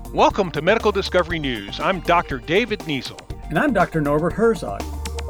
Welcome to Medical Discovery News. I'm Dr. David Niesel. And I'm Dr. Norbert Herzog.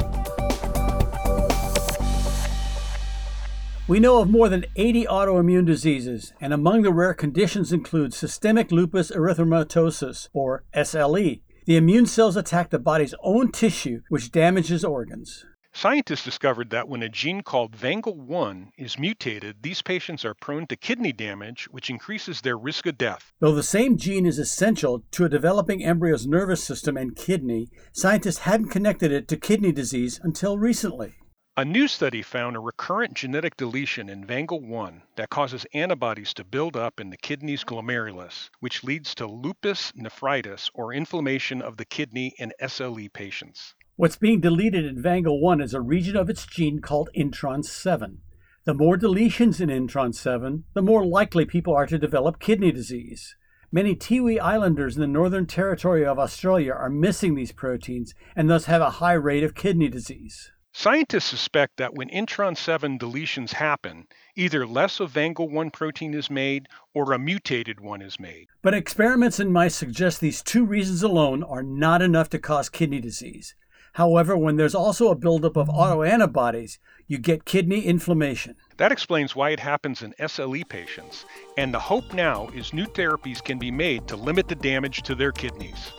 We know of more than 80 autoimmune diseases, and among the rare conditions include systemic lupus erythematosus, or SLE. The immune cells attack the body's own tissue, which damages organs. Scientists discovered that when a gene called VANGL1 is mutated, these patients are prone to kidney damage, which increases their risk of death. Though the same gene is essential to a developing embryo's nervous system and kidney, scientists hadn't connected it to kidney disease until recently. A new study found a recurrent genetic deletion in VANGL1 that causes antibodies to build up in the kidney's glomerulus, which leads to lupus nephritis or inflammation of the kidney in SLE patients. What's being deleted in VANGL1 is a region of its gene called intron 7. The more deletions in intron 7, the more likely people are to develop kidney disease. Many Tiwi Islanders in the Northern Territory of Australia are missing these proteins and thus have a high rate of kidney disease. Scientists suspect that when intron 7 deletions happen, either less of VANGL1 protein is made or a mutated one is made. But experiments in mice suggest these two reasons alone are not enough to cause kidney disease. However, when there's also a buildup of autoantibodies, you get kidney inflammation. That explains why it happens in SLE patients, and the hope now is new therapies can be made to limit the damage to their kidneys.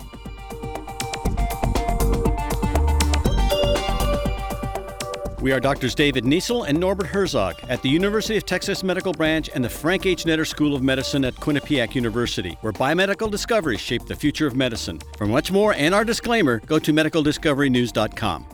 We are Drs. David Niesel and Norbert Herzog at the University of Texas Medical Branch and the Frank H. Netter School of Medicine at Quinnipiac University, where biomedical discoveries shape the future of medicine. For much more and our disclaimer, go to medicaldiscoverynews.com.